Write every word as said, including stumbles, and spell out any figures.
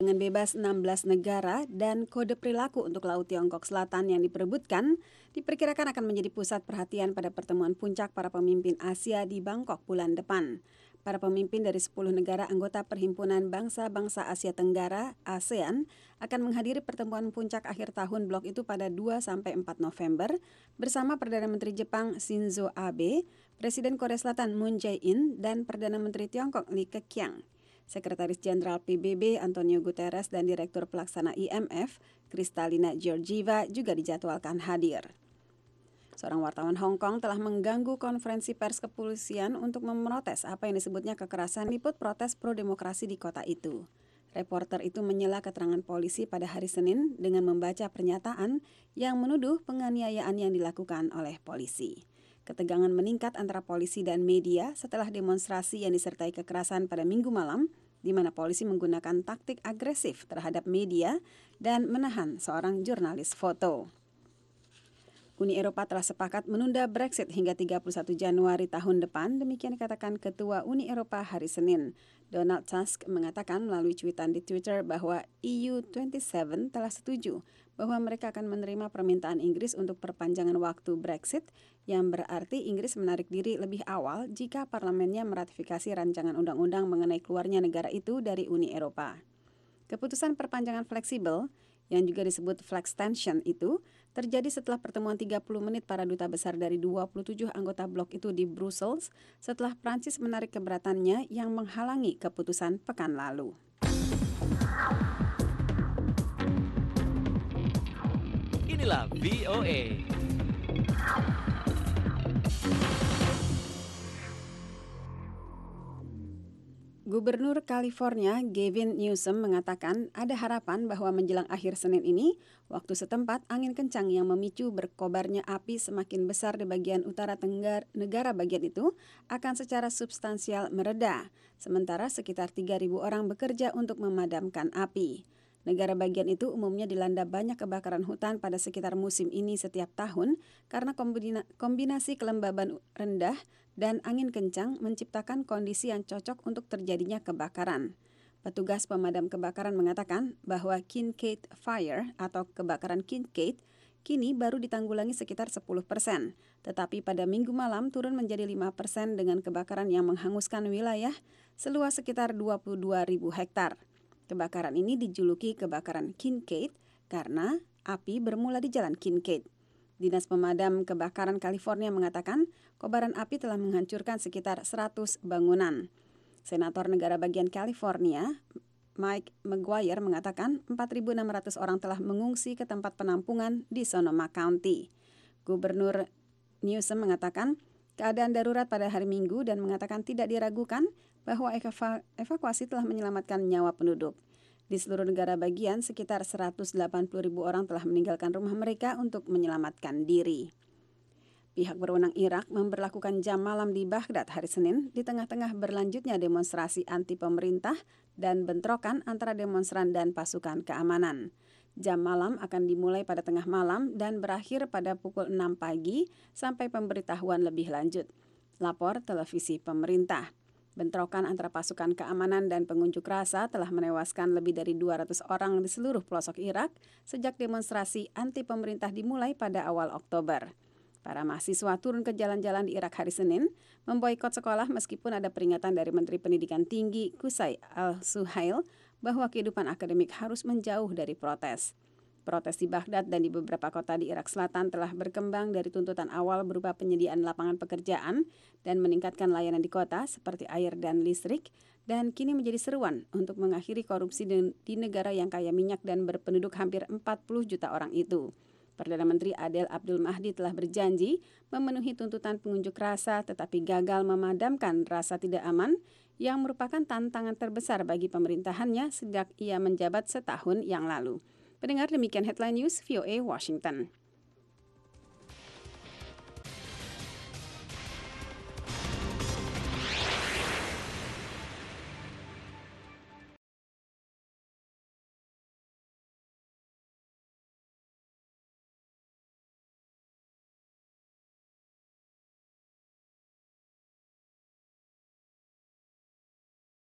Dengan bebas enam belas negara dan kode perilaku untuk Laut Tiongkok Selatan yang diperebutkan, diperkirakan akan menjadi pusat perhatian pada pertemuan puncak para pemimpin Asia di Bangkok bulan depan. Para pemimpin dari sepuluh negara anggota Perhimpunan Bangsa-Bangsa Asia Tenggara (ASEAN) akan menghadiri pertemuan puncak akhir tahun blok itu pada dua sampai empat November bersama Perdana Menteri Jepang Shinzo Abe, Presiden Korea Selatan Moon Jae-in, dan Perdana Menteri Tiongkok Li Keqiang. Sekretaris Jenderal P B B Antonio Guterres dan Direktur Pelaksana I M F Kristalina Georgieva juga dijadwalkan hadir. Seorang wartawan Hong Kong telah mengganggu konferensi pers kepolisian untuk memprotes apa yang disebutnya kekerasan liput protes pro-demokrasi di kota itu. Reporter itu menyela keterangan polisi pada hari Senin dengan membaca pernyataan yang menuduh penganiayaan yang dilakukan oleh polisi. Ketegangan meningkat antara polisi dan media setelah demonstrasi yang disertai kekerasan pada Minggu malam, di mana polisi menggunakan taktik agresif terhadap media dan menahan seorang jurnalis foto. Uni Eropa telah sepakat menunda Brexit hingga tiga puluh satu Januari tahun depan, demikian dikatakan Ketua Uni Eropa hari Senin. Donald Tusk mengatakan melalui cuitan di Twitter bahwa E U dua puluh tujuh telah setuju bahwa mereka akan menerima permintaan Inggris untuk perpanjangan waktu Brexit, yang berarti Inggris menarik diri lebih awal jika parlemennya meratifikasi rancangan undang-undang mengenai keluarnya negara itu dari Uni Eropa. Keputusan perpanjangan fleksibel, yang juga disebut flextension itu, terjadi setelah pertemuan tiga puluh menit para duta besar dari dua puluh tujuh anggota blok itu di Brussels setelah Prancis menarik keberatannya yang menghalangi keputusan pekan lalu. Inilah V O A. Gubernur California Gavin Newsom mengatakan ada harapan bahwa menjelang akhir Senin ini, waktu setempat angin kencang yang memicu berkobarnya api semakin besar di bagian utara tenggara negara bagian itu akan secara substansial mereda, sementara sekitar tiga ribu orang bekerja untuk memadamkan api. Negara bagian itu umumnya dilanda banyak kebakaran hutan pada sekitar musim ini setiap tahun karena kombina- kombinasi kelembaban rendah dan angin kencang menciptakan kondisi yang cocok untuk terjadinya kebakaran. Petugas pemadam kebakaran mengatakan bahwa Kincade Fire atau kebakaran Kincade kini baru ditanggulangi sekitar sepuluh persen, tetapi pada Minggu malam turun menjadi lima persen dengan kebakaran yang menghanguskan wilayah seluas sekitar dua puluh dua ribu hektar. Kebakaran ini dijuluki kebakaran Kincade karena api bermula di Jalan Kincade. Dinas Pemadam Kebakaran California mengatakan kobaran api telah menghancurkan sekitar seratus bangunan. Senator negara bagian California, Mike McGuire mengatakan empat ribu enam ratus orang telah mengungsi ke tempat penampungan di Sonoma County. Gubernur Newsom mengatakan keadaan darurat pada hari Minggu dan mengatakan tidak diragukan bahwa eva- evakuasi telah menyelamatkan nyawa penduduk. Di seluruh negara bagian, sekitar seratus delapan puluh ribu orang telah meninggalkan rumah mereka untuk menyelamatkan diri. Pihak berwenang Irak memberlakukan jam malam di Baghdad hari Senin di tengah-tengah berlanjutnya demonstrasi anti pemerintah dan bentrokan antara demonstran dan pasukan keamanan. Jam malam akan dimulai pada tengah malam dan berakhir pada pukul enam pagi sampai pemberitahuan lebih lanjut. Lapor televisi pemerintah. Bentrokan antara pasukan keamanan dan pengunjuk rasa telah menewaskan lebih dari dua ratus orang di seluruh pelosok Irak sejak demonstrasi anti pemerintah dimulai pada awal Oktober. Para mahasiswa turun ke jalan-jalan di Irak hari Senin, memboikot sekolah meskipun ada peringatan dari Menteri Pendidikan Tinggi Qusay al-Suhail bahwa kehidupan akademik harus menjauh dari protes. Protes di Baghdad dan di beberapa kota di Irak Selatan telah berkembang dari tuntutan awal berupa penyediaan lapangan pekerjaan dan meningkatkan layanan di kota seperti air dan listrik, dan kini menjadi seruan untuk mengakhiri korupsi di negara yang kaya minyak dan berpenduduk hampir empat puluh juta orang itu. Perdana Menteri Adel Abdul Mahdi telah berjanji memenuhi tuntutan pengunjuk rasa tetapi gagal memadamkan rasa tidak aman yang merupakan tantangan terbesar bagi pemerintahannya sejak ia menjabat setahun yang lalu. Pendengar, demikian Headline News V O A Washington.